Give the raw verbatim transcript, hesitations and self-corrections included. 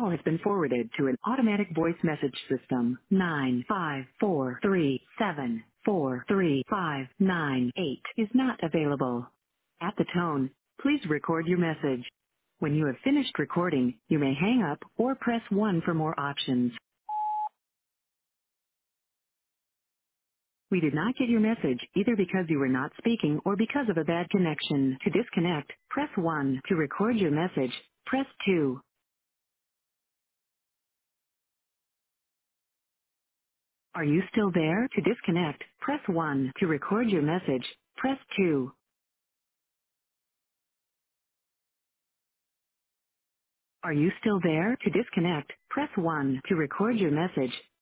call has been forwarded to an automatic voice message system. nine five four three seven four three five nine eight is not available. At the tone, please record your message. When you have finished recording, you may hang up or press one for more options. We did not get your message either because you were not speaking or because of a bad connection. To disconnect, press one. To record your message, press two. Are you still there? To disconnect, press one. To record your message, press two. Are you still there? To disconnect, press one. To record your message,